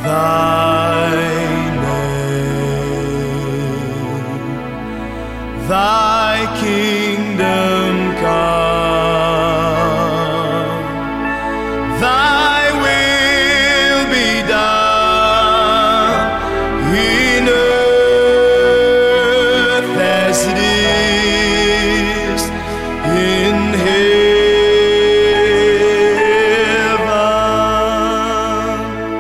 Thy name, Thy kingdom come, Thy will be done in earth as it is in heaven.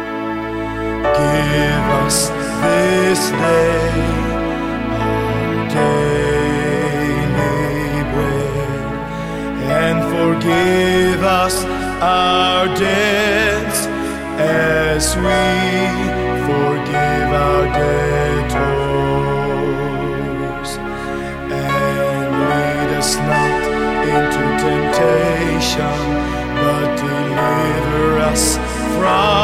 Give us this day our daily bread, and forgive us our debts as we forgive our debtors. And lead us not into temptation, but deliver us from